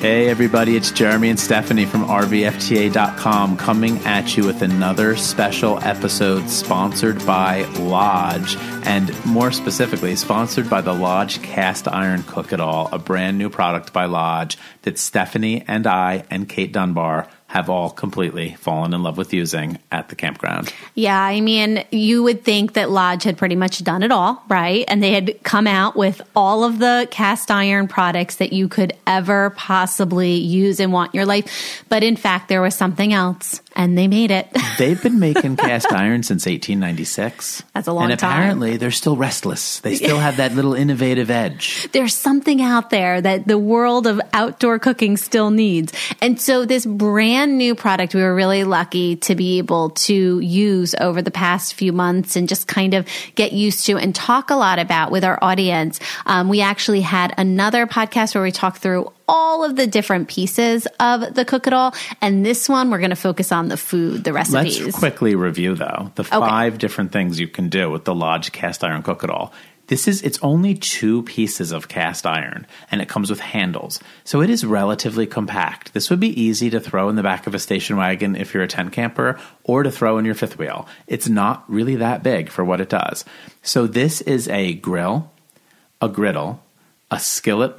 Hey everybody, it's Jeremy and Stephanie from RVFTA.com coming at you with another special episode sponsored by Lodge, and more specifically sponsored by the Lodge Cast Iron Cook It All, a brand new product by Lodge that Stephanie and I and Kate Dunbar have all completely fallen in love with using at the campground. Yeah, I mean, you would think that Lodge had pretty much done it all, right? And they had come out with all of the cast iron products that you could ever possibly use and want in your life. But in fact, there was something else, and they made it. They've been making cast iron since 1896. That's a long time. And apparently, they're still restless. They still have that little innovative edge. There's something out there that the world of outdoor cooking still needs. And so this brand new product we were really lucky to be able to use over the past few months and just kind of get used to and talk a lot about with our audience. We actually had another podcast where we talked through all of the different pieces of the Cook It All. And this one, we're going to focus on the food, the recipes. Let's quickly review, though, the 5 different things you can do with the Lodge Cast Iron Cook It All. It's only 2 pieces of cast iron, and it comes with handles. So it is relatively compact. This would be easy to throw in the back of a station wagon if you're a tent camper, or to throw in your fifth wheel. It's not really that big for what it does. So this is a grill, a griddle, a skillet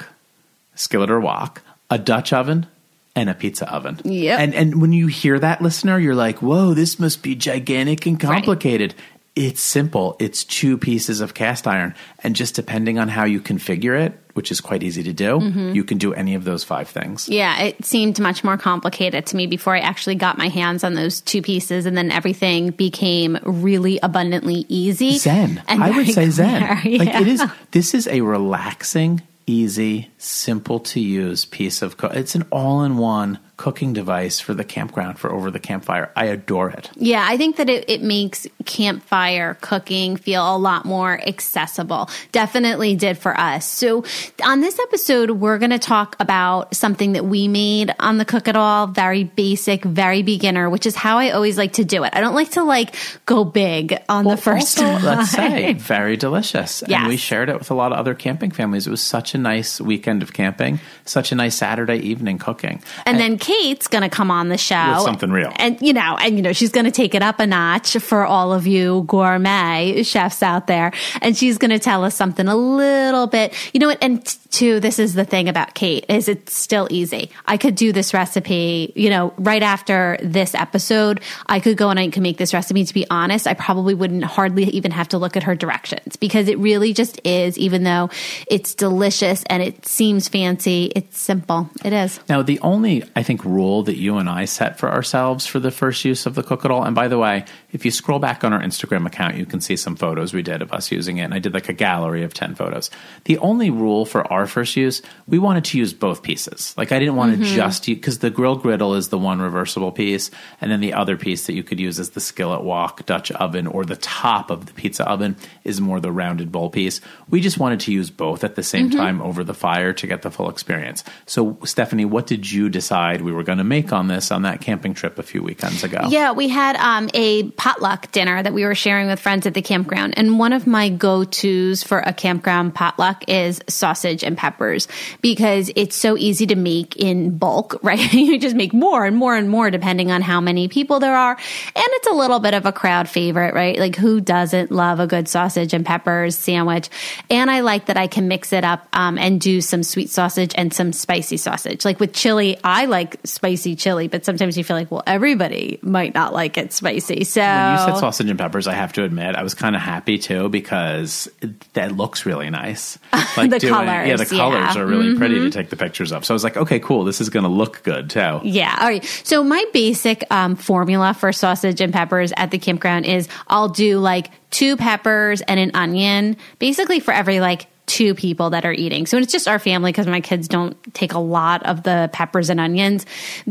or wok, a Dutch oven, and a pizza oven. Yep. And when you hear that, listener, you're like, whoa, this must be gigantic and complicated. Right. It's simple. It's 2 pieces of cast iron. And just depending on how you configure it, which is quite easy to do, you can do any of those 5 things. Yeah, it seemed much more complicated to me before I actually got my hands on those 2 pieces, and then everything became really abundantly easy. Zen. And I would say zen. Yeah. Like this is a relaxing, easy, simple to use piece of it's an all-in-one cooking device for the campground, for over the campfire. I adore it. Yeah, I think that it makes campfire cooking feel a lot more accessible. Definitely did for us. So on this episode, we're going to talk about something that we made on the Cook It All, very basic, very beginner, which is how I always like to do it. I don't like to go big on the first time. Let's say, very delicious. Yes. And we shared it with a lot of other camping families. It was such a nice weekend of camping, such a nice Saturday evening cooking. And then Kate's going to come on the show. With something real. And she's going to take it up a notch for all of you gourmet chefs out there. And she's going to tell us something a little bit, and two, this is the thing about Kate, is it's still easy. I could do this recipe, right after this episode, I could go and I could make this recipe. To be honest, I probably wouldn't hardly even have to look at her directions, because it really just is, even though it's delicious and it seems fancy, it's simple. It is. Now, the only, I think, rule that you and I set for ourselves for the first use of the Cook It All, and by the way, if you scroll back on our Instagram account, you can see some photos we did of us using it, and I did a gallery of 10 photos. The only rule for our first use, we wanted to use both pieces. I didn't want to just use, because the griddle is the one reversible piece, and then the other piece that you could use is the skillet wok Dutch oven, or the top of the pizza oven is more the rounded bowl piece. We just wanted to use both at the same time over the fire to get the full experience. So, Stephanie, what did you decide we were going to make on that camping trip a few weekends ago? Yeah, we had a potluck dinner that we were sharing with friends at the campground. And one of my go-tos for a campground potluck is sausage and peppers, because it's so easy to make in bulk, right? You just make more and more and more depending on how many people there are. And it's a little bit of a crowd favorite, right? Who doesn't love a good sausage and peppers sandwich? And I like that I can mix it up and do some sweet sausage and some spicy sausage. With chili, I like spicy chili, but sometimes you feel like, well, everybody might not like it spicy. So when you said sausage and peppers, I have to admit, I was kind of happy too, because that looks really nice. The colors. Yeah, the colors are really pretty to take the pictures of. So I was like, okay, cool. This is going to look good too. Yeah. All right. So my basic formula for sausage and peppers at the campground is I'll do 2 peppers and an onion, basically for every 2 people that are eating. So it's just our family, because my kids don't take a lot of the peppers and onions.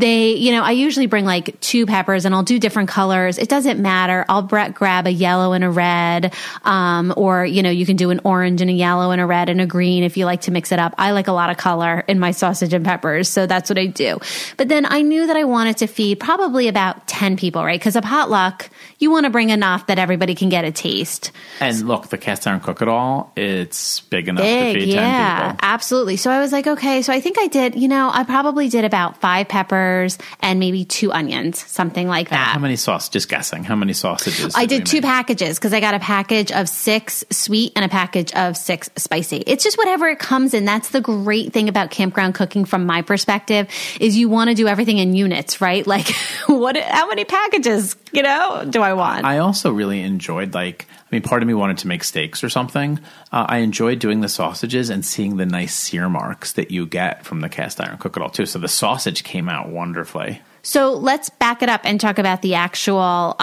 I usually bring 2 peppers, and I'll do different colors. It doesn't matter. I'll grab a yellow and a red, or, you can do an orange and a yellow and a red and a green if you like to mix it up. I like a lot of color in my sausage and peppers, so that's what I do. But then I knew that I wanted to feed probably about 10 people, right? Because a potluck, you want to bring enough that everybody can get a taste. And look, the cast iron Cook It All, it's big big enough to feed 10 people. Absolutely. So I was like, okay, so I think I did, I probably did about 5 peppers and maybe 2 onions, something like that. How many sausages? Just guessing. How many sausages? I did 2 packages because I got a package of 6 sweet and a package of 6 spicy. It's just whatever it comes in. That's the great thing about campground cooking from my perspective is you want to do everything in units, right? Like how many packages, do I want? I also really enjoyed part of me wanted to make steaks or something. I enjoyed doing the sausages and seeing the nice sear marks that you get from the cast iron Cook-It-All too. So the sausage came out wonderfully. So let's back it up and talk about the actual,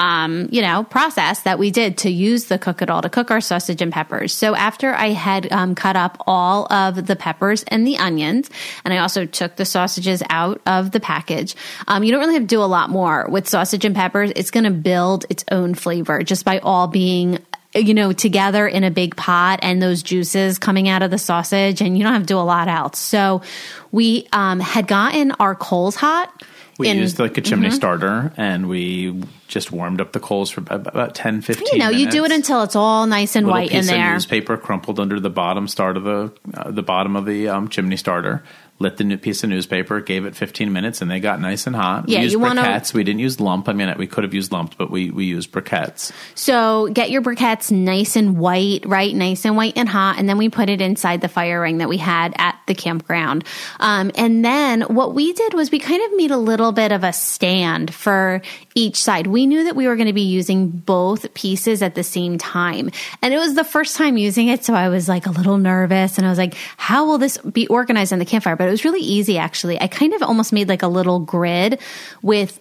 process that we did to use the Cook-It-All to cook our sausage and peppers. So after I had cut up all of the peppers and the onions, and I also took the sausages out of the package, you don't really have to do a lot more with sausage and peppers. It's going to build its own flavor just by all being together in a big pot and those juices coming out of the sausage, and you don't have to do a lot else. So we had gotten our coals hot. We used a chimney starter, and we just warmed up the coals for about 10, 15 minutes. You do it until it's all nice and white in there. Little piece of newspaper crumpled under the bottom of the bottom of the chimney starter. Lit the piece of newspaper, gave it 15 minutes, and they got nice and hot. Yeah, we used briquettes. We didn't use lump. We could have used lump, but we used briquettes. So get your briquettes nice and white, right? Nice and white and hot. And then we put it inside the fire ring that we had at the campground. And then what we did was we kind of made a little bit of a stand for each side. We knew that we were going to be using both pieces at the same time. And it was the first time using it, so I was like a little nervous. And I was like, how will this be organized on the campfire? But it was really easy, actually. I kind of almost made like a little grid with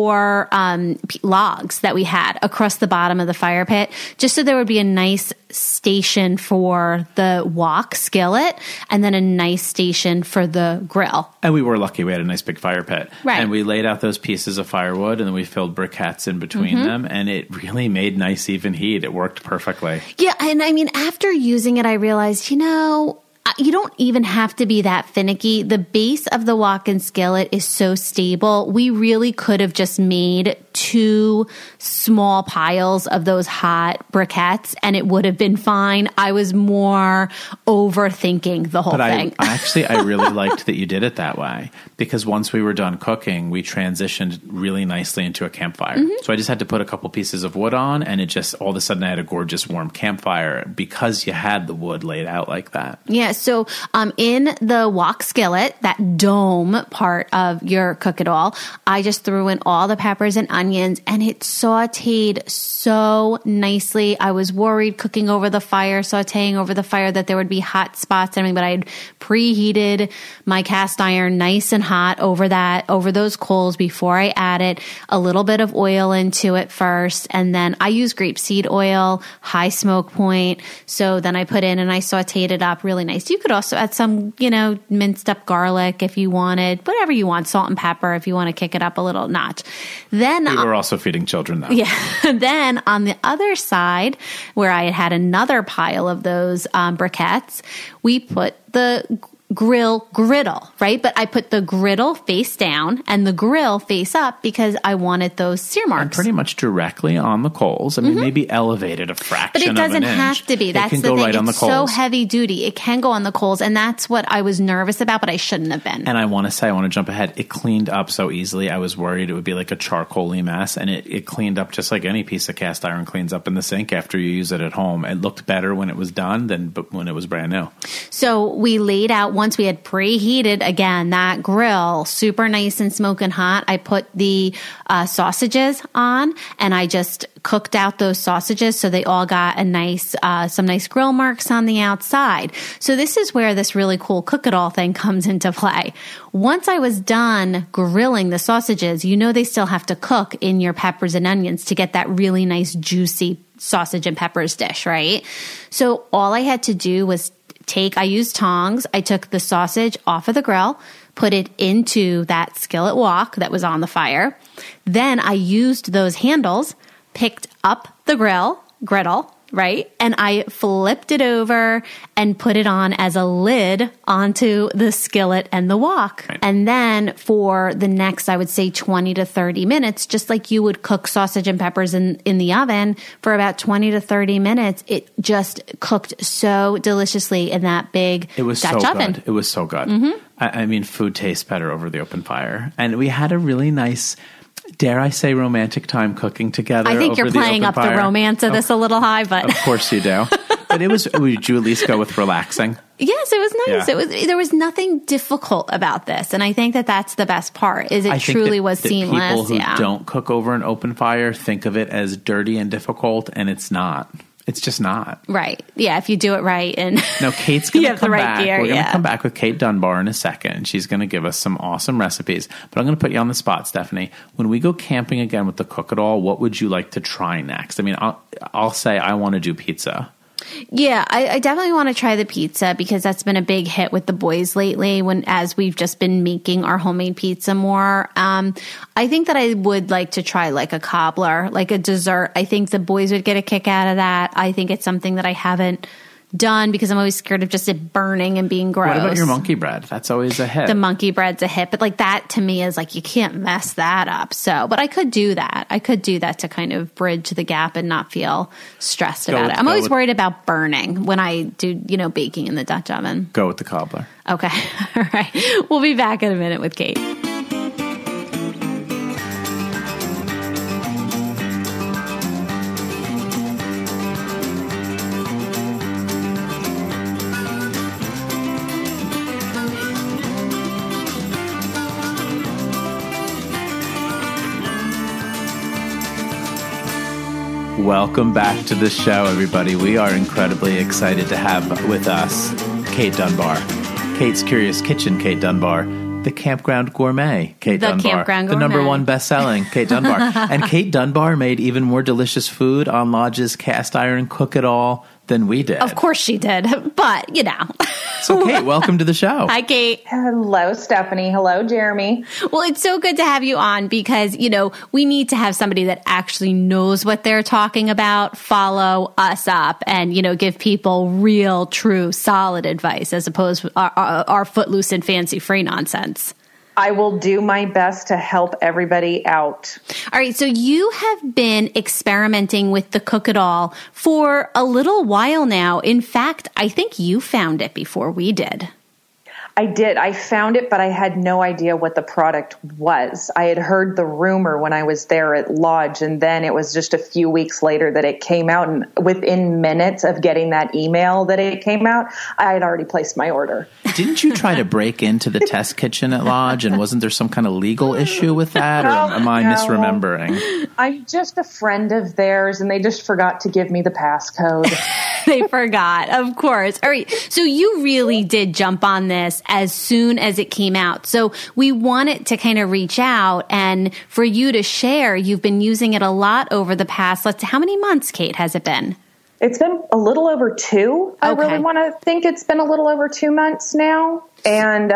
4 logs that we had across the bottom of the fire pit, just so there would be a nice station for the wok skillet and then a nice station for the grill. And we were lucky. We had a nice big fire pit. Right. And we laid out those pieces of firewood, and then we filled briquettes in between them, and it really made nice even heat. It worked perfectly. Yeah, and after using it, I realized, you don't even have to be that finicky. The base of the wok and skillet is so stable. We really could have just made 2 small piles of those hot briquettes and it would have been fine. I was more overthinking the whole thing. I really liked that you did it that way, because once we were done cooking, we transitioned really nicely into a campfire. So I just had to put a couple pieces of wood on, and it just, all of a sudden I had a gorgeous warm campfire because you had the wood laid out like that. Yeah. So in the wok skillet, that dome part of your Cook-It-All, I just threw in all the peppers and onions, and it sauteed so nicely. I was worried cooking over the fire, sauteing over the fire, that there would be hot spots and everything, but I had preheated my cast iron nice and hot over those coals before I added a little bit of oil into it first. And then I use grapeseed oil, high smoke point. So then I put in and I sauteed it up really nice. You could also add some, minced up garlic if you wanted, whatever you want, salt and pepper if you want to kick it up a little notch. Then we were also feeding children though. Yeah. Then on the other side, where I had another pile of those briquettes, we put the griddle, right? But I put the griddle face down and the grill face up because I wanted those sear marks. And pretty much directly on the coals. Maybe elevated a fraction of an inch. But it doesn't have to be. That's the thing. It's so heavy duty. It can go on the coals, and that's what I was nervous about, but I shouldn't have been. And I want to jump ahead. It cleaned up so easily. I was worried it would be like a charcoal-y mess, and it cleaned up just like any piece of cast iron cleans up in the sink after you use it at home. It looked better when it was done than when it was brand new. So we laid out, once we had preheated, again, that grill, super nice and smoking hot, I put the sausages on, and I just cooked out those sausages so they all got some nice grill marks on the outside. So this is where this really cool Cook-It-All thing comes into play. Once I was done grilling the sausages, they still have to cook in your peppers and onions to get that really nice juicy sausage and peppers dish, right? So all I had to do was I used tongs. I took the sausage off of the grill, put it into that skillet wok that was on the fire. Then I used those handles, picked up the griddle, right? And I flipped it over and put it on as a lid onto the skillet and the wok. Right. And then for the next, I would say 20 to 30 minutes, just like you would cook sausage and peppers in the oven for about 20 to 30 minutes, it just cooked so deliciously in that big Dutch oven. Good. It was so good. Mm-hmm. I mean, food tastes better over the open fire. And we had a really nice, dare I say, romantic time cooking together. I think you're playing up the romance of this a little high, but of course you do. But would you at least go with relaxing? Yes, it was nice. Yeah. There was nothing difficult about this, and I think that that's the best part. Is it truly was seamless? People who don't cook over an open fire think of it as dirty and difficult, and it's not. It's just not. Right. Yeah, if you do it right. And now Kate's going to come back. Gear, We're going to come back with Kate Dunbar in a second. She's going to give us some awesome recipes. But I'm going to put you on the spot, Stephanie. When we go camping again with the Cook It All, what would you like to try next? I mean, I'll say I want to do pizza. Yeah, I definitely want to try the pizza because that's been a big hit with the boys lately as we've just been making our homemade pizza more. I think that I would like to try like a cobbler, like a dessert. I think the boys would get a kick out of that. I think it's something that I haven't done because I'm always scared of just it burning and being gross. What about your monkey bread? That's always a hit. The monkey bread's a hit, but like that to me is like you can't mess that up. So, but I could do that. I could do that to kind of bridge the gap and not feel stressed about it. I'm always worried about burning when I do, baking in the Dutch oven. Go with the cobbler. Okay. All right. We'll be back in a minute with Kate. Welcome back to the show, everybody. We are incredibly excited to have with us Kate Dunbar. Kate's Curious Kitchen, Kate Dunbar. The Campground Gourmet, Kate Dunbar. Campground Gourmet. The #1 best-selling, Kate Dunbar. And Kate Dunbar made even more delicious food on Lodge's cast iron Cook It All than we did. Of course she did, but So Kate, welcome to the show. Hi, Kate. Hello, Stephanie. Hello, Jeremy. Well, it's so good to have you on because, we need to have somebody that actually knows what they're talking about, follow us up and, give people real, true, solid advice as opposed to our footloose and fancy free nonsense. I will do my best to help everybody out. All right. So you have been experimenting with the Cook It All for a little while now. In fact, I think you found it before we did. I did. I found it, but I had no idea what the product was. I had heard the rumor when I was there at Lodge, and then it was just a few weeks later that it came out. And within minutes of getting that email that it came out, I had already placed my order. Didn't you try to break into the test kitchen at Lodge, and wasn't there some kind of legal issue with that, or am I misremembering? I'm just a friend of theirs, and they just forgot to give me the passcode. They forgot, of course. All right. So you really did jump on this as soon as it came out. So we wanted to kind of reach out and for you to share. You've been using it a lot over the past, how many months, Kate, has it been? It's been a little over 2. Okay. I really want to think it's been a little over 2 months now. And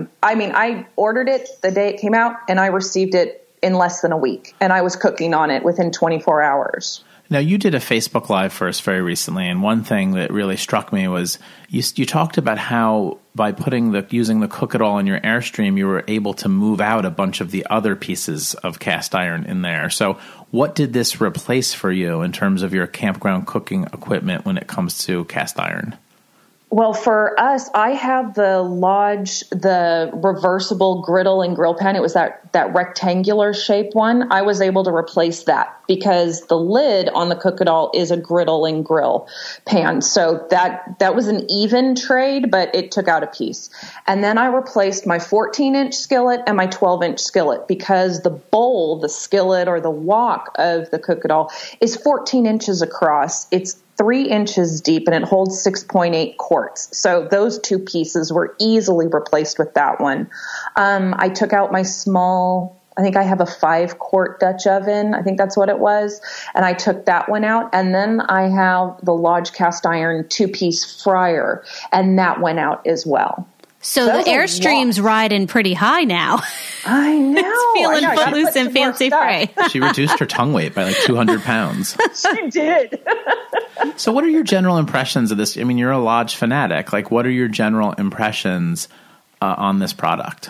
I ordered it the day it came out and I received it in less than a week. And I was cooking on it within 24 hours. Now, you did a Facebook Live for us very recently, and one thing that really struck me was you talked about how by using the Cook It All in your Airstream, you were able to move out a bunch of the other pieces of cast iron in there. So what did this replace for you in terms of your campground cooking equipment when it comes to cast iron? Well, for us, I have the Lodge, the reversible griddle and grill pan. It was that rectangular shape one. I was able to replace that because the lid on the Cook It All is a griddle and grill pan. So that was an even trade, but it took out a piece. And then I replaced my 14-inch skillet and my 12-inch skillet because the bowl, the skillet or the wok of the Cook It All is 14 inches across. It's 3 inches deep and it holds 6.8 quarts. So those two pieces were easily replaced with that one. I took out my small, I think I have a 5-quart Dutch oven. I think that's what it was. And I took that one out. And then I have the Lodge cast iron 2-piece fryer. And that went out as well. So the Airstream's riding pretty high now. I know. It's feeling footloose and fancy free. She reduced her tongue weight by like 200 pounds. She did. So what are your general impressions of this? I mean, you're a Lodge fanatic. Like, what are your general impressions on this product?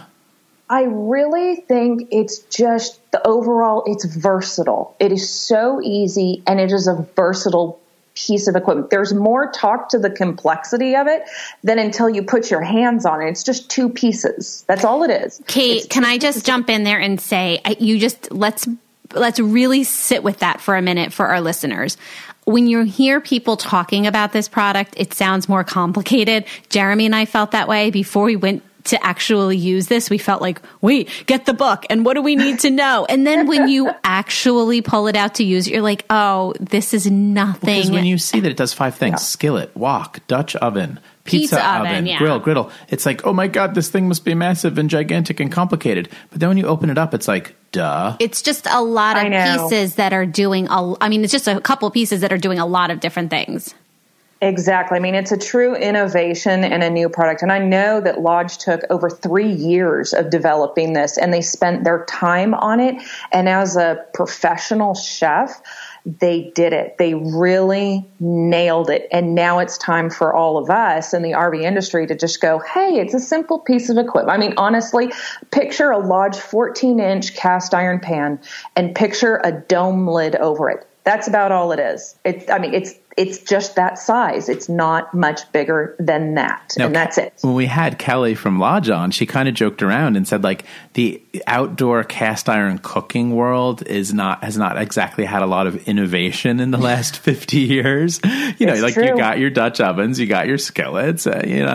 I really think it's just the overall, it's versatile. It is so easy, and it is a versatile piece of equipment. There's more talk to the complexity of it than until you put your hands on it. It's just two pieces. That's all it is. Kate, can I just jump in there and say, let's really sit with that for a minute for our listeners. When you hear people talking about this product, it sounds more complicated. Jeremy and I felt that way before we went to actually use this. We felt like, wait, get the book. And what do we need to know? And then when you actually pull it out to use it, you're like, oh, this is nothing. Because when you see that it does 5 things, skillet, wok, Dutch oven, pizza oven, griddle. It's like, oh my God, this thing must be massive and gigantic and complicated. But then when you open it up, it's like, duh. It's just a lot of pieces that are doing, it's just a couple pieces that are doing a lot of different things. Exactly. I mean, it's a true innovation and a new product. And I know that Lodge took over 3 years of developing this, and they spent their time on it. And as a professional chef, they did it. They really nailed it. And now it's time for all of us in the RV industry to just go, hey, it's a simple piece of equipment. I mean, honestly, picture a Lodge 14-inch cast iron pan and picture a dome lid over it. That's about all it is. It's just that size. It's not much bigger than that. Now, and that's it. When we had Kelly from Lodge on, she kind of joked around and said, like, the outdoor cast iron cooking world has not exactly had a lot of innovation in the last 50 years. You know, like, you got your Dutch ovens, you got your skillets,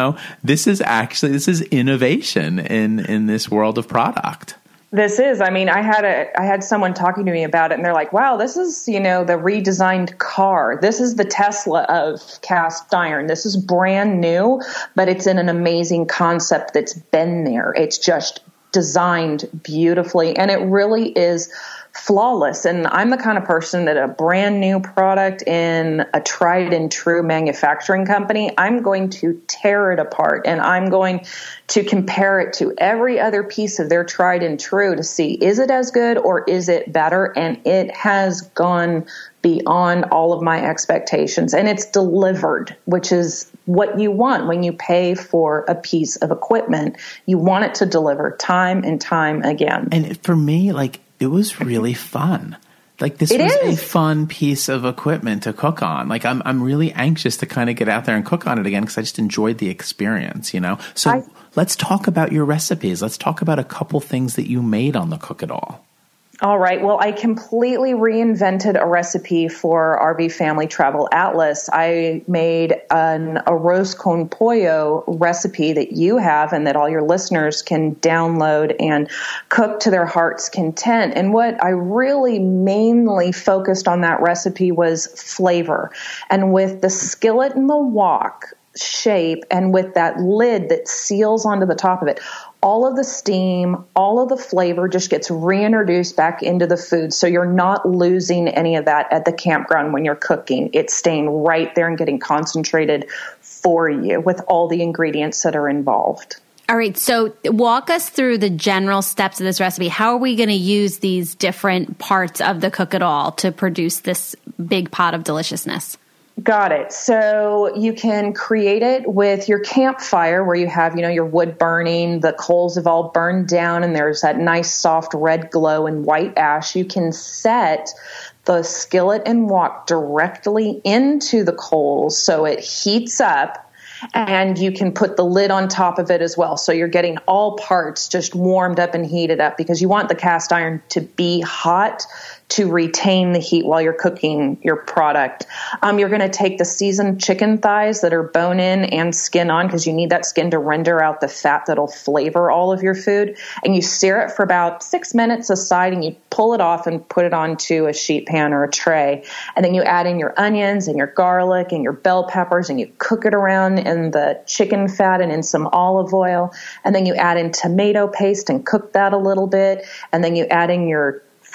this is innovation in this world of product. This is, I had someone talking to me about it, and they're like, wow, this is, the redesigned car. This is the Tesla of cast iron. This is brand new, but it's in an amazing concept that's been there. It's just designed beautifully, and it really is flawless. And I'm the kind of person that a brand new product in a tried and true manufacturing company, I'm going to tear it apart, and I'm going to compare it to every other piece of their tried and true to see, is it as good or is it better? And it has gone beyond all of my expectations, and it's delivered, which is what you want when you pay for a piece of equipment. You want it to deliver time and time again. And for me, like, it was really fun. Like, this was a fun piece of equipment to cook on. Like, I'm really anxious to kind of get out there and cook on it again because I just enjoyed the experience, So let's talk about your recipes. Let's talk about a couple things that you made on the Cook It All. All right. Well, I completely reinvented a recipe for RV Family Travel Atlas. I made an arroz con pollo recipe that you have and that all your listeners can download and cook to their heart's content. And what I really mainly focused on that recipe was flavor. And with the skillet and the wok shape, and with that lid that seals onto the top of it, all of the steam, all of the flavor just gets reintroduced back into the food. So you're not losing any of that at the campground when you're cooking. It's staying right there and getting concentrated for you with all the ingredients that are involved. All right. So walk us through the general steps of this recipe. How are we going to use these different parts of the Cook It All to produce this big pot of deliciousness? Got it. So you can create it with your campfire where you have, your wood burning, the coals have all burned down, and there's that nice soft red glow and white ash. You can set the skillet and wok directly into the coals so it heats up, and you can put the lid on top of it as well. So you're getting all parts just warmed up and heated up because you want the cast iron to be hot to retain the heat while you're cooking your product. You're going to take the seasoned chicken thighs that are bone in and skin on because you need that skin to render out the fat that'll flavor all of your food. And you sear it for about 6 minutes aside, and you pull it off and put it onto a sheet pan or a tray. And then you add in your onions and your garlic and your bell peppers, and you cook it around in the chicken fat and in some olive oil. And then you add in tomato paste and cook that a little bit. And then you add in your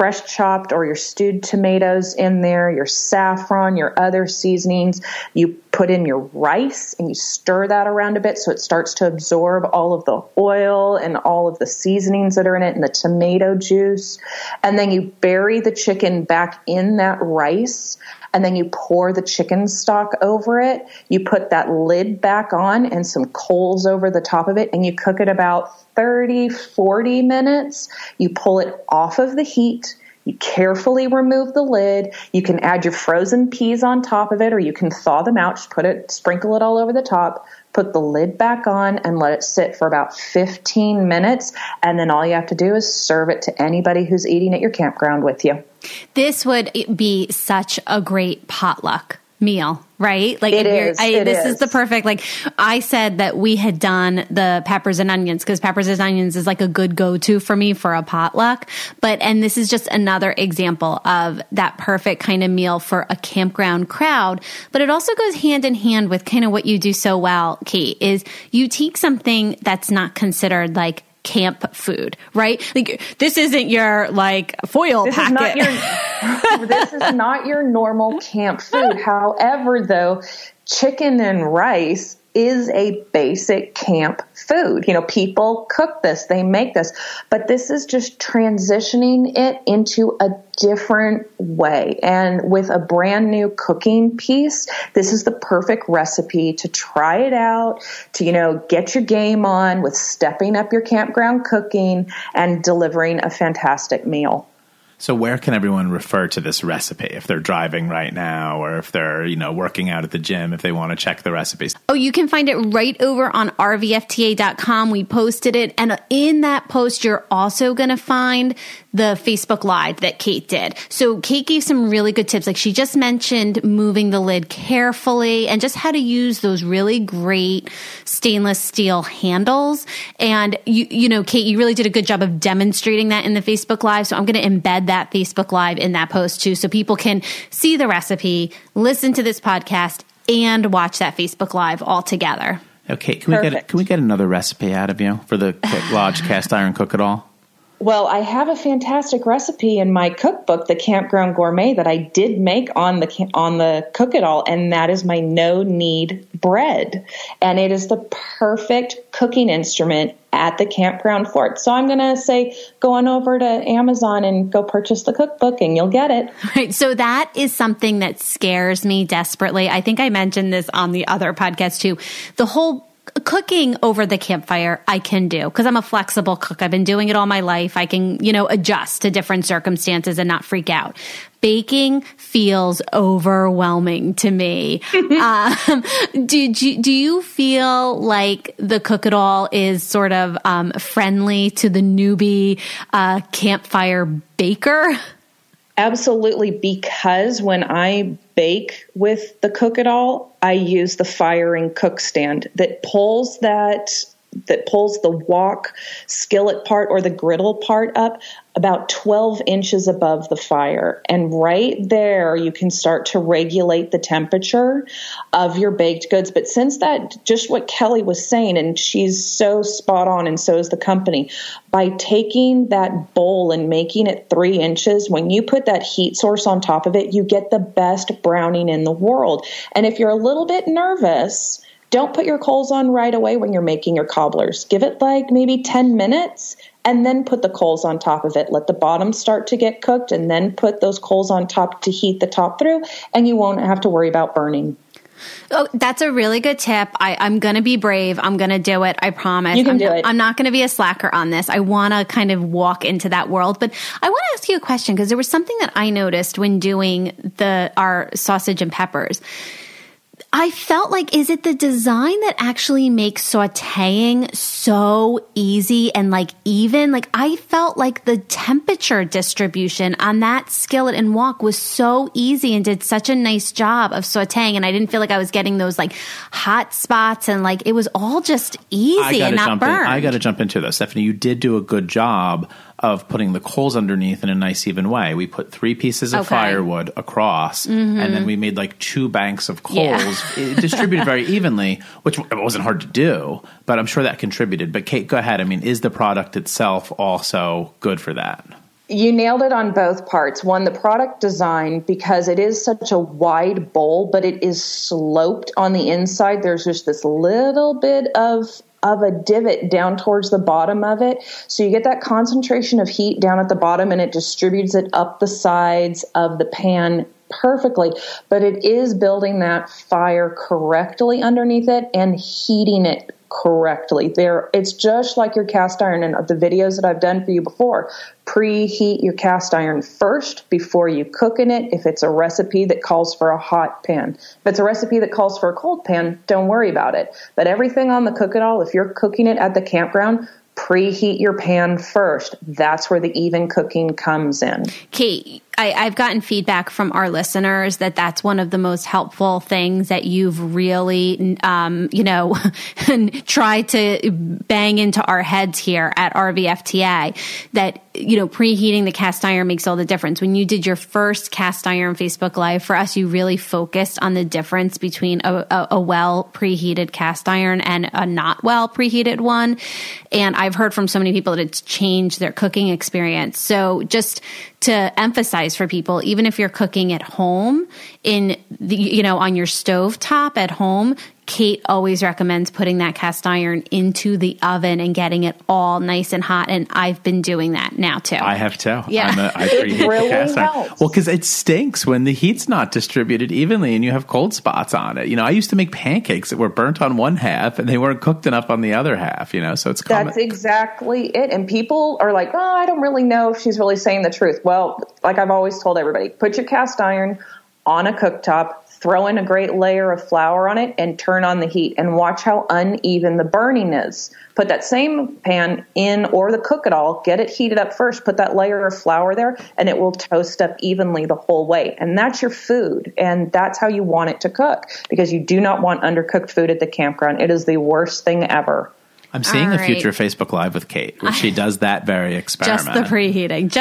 fresh chopped or your stewed tomatoes in there, your saffron, your other seasonings. You put in your rice and you stir that around a bit so it starts to absorb all of the oil and all of the seasonings that are in it and the tomato juice. And then you bury the chicken back in that rice. And then you pour the chicken stock over it. You put that lid back on and some coals over the top of it, and you cook it about 30, 40 minutes. You pull it off of the heat. You carefully remove the lid. You can add your frozen peas on top of it, or you can thaw them out, sprinkle it all over the top, put the lid back on, and let it sit for about 15 minutes. And then all you have to do is serve it to anybody who's eating at your campground with you. This would be such a great potluck meal, right? Like this is the perfect, like I said that we had done the peppers and onions because peppers and onions is like a good go-to for me for a potluck. And this is just another example of that perfect kind of meal for a campground crowd. But it also goes hand in hand with kind of what you do so well, Kate, is you take something that's not considered like camp food, right? Like this isn't your like foil packet. This is not your normal camp food. However, though, chicken and rice is a basic camp food. You know, people cook this, they make this, but this is just transitioning it into a different way. And with a brand new cooking piece, this is the perfect recipe to try it out, to, you know, get your game on with stepping up your campground cooking and delivering a fantastic meal. So where can everyone refer to this recipe if they're driving right now or if they're, you know, working out at the gym, if they want to check the recipes? Oh, you can find it right over on rvfta.com. We posted it. And in that post, you're also going to find the Facebook Live that Kate did. So Kate gave some really good tips. Like she just mentioned moving the lid carefully and just how to use those really great stainless steel handles. And you know, Kate, you really did a good job of demonstrating that in the Facebook Live. So I'm going to embed that Facebook Live in that post too, so people can see the recipe, listen to this podcast, and watch that Facebook Live all together. Okay, can we get another recipe out of you for the Lodge Cast Iron Cook It All? Well, I have a fantastic recipe in my cookbook, The Campground Gourmet, that I did make on the Cook It All, and that is my no-knead bread. And it is the perfect cooking instrument at the campground fort. So I'm going to say, go on over to Amazon and go purchase the cookbook and you'll get it. Right. So that is something that scares me desperately. I think I mentioned this on the other podcast too. The whole cooking over the campfire, I can do because I'm a flexible cook. I've been doing it all my life. I can, you know, adjust to different circumstances and not freak out. Baking feels overwhelming to me. Do you feel like the Cook It All is sort of friendly to the newbie campfire baker? Absolutely, because when I bake with the Cook It All, I use the firing cook stand that pulls the wok skillet part or the griddle part up about 12 inches above the fire. And right there, you can start to regulate the temperature of your baked goods. But since that, just what Kelly was saying, and she's so spot on, and so is the company, by taking that bowl and making it 3 inches, when you put that heat source on top of it, you get the best browning in the world. And if you're a little bit nervous, don't put your coals on right away when you're making your cobblers. Give it like maybe 10 minutes and then put the coals on top of it. Let the bottom start to get cooked and then put those coals on top to heat the top through, and you won't have to worry about burning. Oh, that's a really good tip. I'm going to be brave. I'm going to do it. I promise. You can do it. I'm not going to be a slacker on this. I want to kind of walk into that world. But I want to ask you a question because there was something that I noticed when doing our sausage and peppers. I felt like, is it the design that actually makes sauteing so easy and like even? Like I felt like the temperature distribution on that skillet and wok was so easy and did such a nice job of sauteing, and I didn't feel like I was getting those like hot spots, and like it was all just easy and not burned. I got to jump into this, Stephanie. You did do a good job of putting the coals underneath in a nice even way. We put 3 pieces of firewood across, and then we made like 2 banks of coals. It distributed very evenly, which wasn't hard to do, but I'm sure that contributed. But Kate, go ahead. I mean, is the product itself also good for that? You nailed it on both parts. One, the product design, because it is such a wide bowl, but it is sloped on the inside. There's just this little bit of a divot down towards the bottom of it. So you get that concentration of heat down at the bottom and it distributes it up the sides of the pan perfectly. But it is building that fire correctly underneath it and heating it correctly. It's just like your cast iron and the videos that I've done for you before. Preheat your cast iron first before you cook in it if it's a recipe that calls for a hot pan. If it's a recipe that calls for a cold pan, don't worry about it. But everything on the Cook It All, if you're cooking it at the campground, preheat your pan first. That's where the even cooking comes in. Kate, I've gotten feedback from our listeners that that's one of the most helpful things that you've really, tried to bang into our heads here at RVFTA, that, preheating the cast iron makes all the difference. When you did your first cast iron Facebook Live for us, you really focused on the difference between a well preheated cast iron and a not well preheated one. And I've heard from so many people that it's changed their cooking experience. So just to emphasize for people, even if you're cooking at home on your stovetop at home, Kate always recommends putting that cast iron into the oven and getting it all nice and hot. And I've been doing that now too. I have too. Yeah. I preheat really the cast iron. helps. Well, because it stinks when the heat's not distributed evenly and you have cold spots on it. I used to make pancakes that were burnt on one half and they weren't cooked enough on the other half. So it's common. That's exactly it. And people are like, I don't really know if she's really saying the truth. Well, like I've always told everybody, put your cast iron on a cooktop, throw in a great layer of flour on it, and turn on the heat and watch how uneven the burning is. Put that same pan in, or the Cook It All, get it heated up first, put that layer of flour there, and it will toast up evenly the whole way. And that's your food, and that's how you want it to cook, because you do not want undercooked food at the campground. It is the worst thing ever. I'm seeing a future Facebook Live with Kate where she does that very experiment. Just the preheating.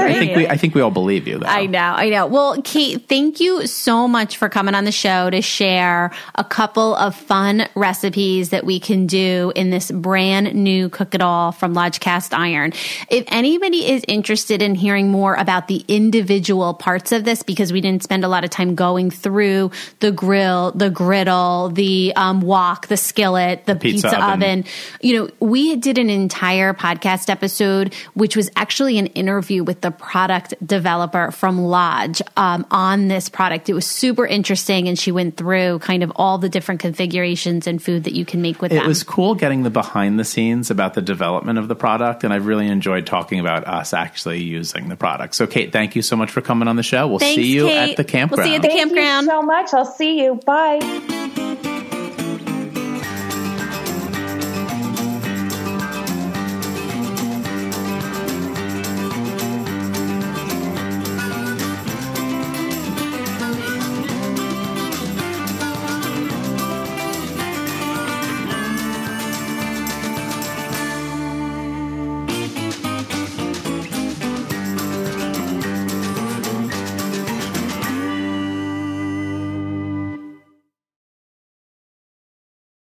I think we all believe you, though. I know. Well, Kate, thank you so much for coming on the show to share a couple of fun recipes that we can do in this brand new Cook It All from Lodge Cast Iron. If anybody is interested in hearing more about the individual parts of this, because we didn't spend a lot of time going through the grill, the griddle, the wok, the skillet, the pizza oven. We did an entire podcast episode, which was actually an interview with the product developer from Lodge on this product. It was super interesting, and she went through kind of all the different configurations and food that you can make with them. It was cool getting the behind the scenes about the development of the product, and I've really enjoyed talking about us actually using the product. So, Kate, thank you so much for coming on the show. We'll see you at the campground. We'll see you at the campground. Thank you so much. I'll see you. Bye.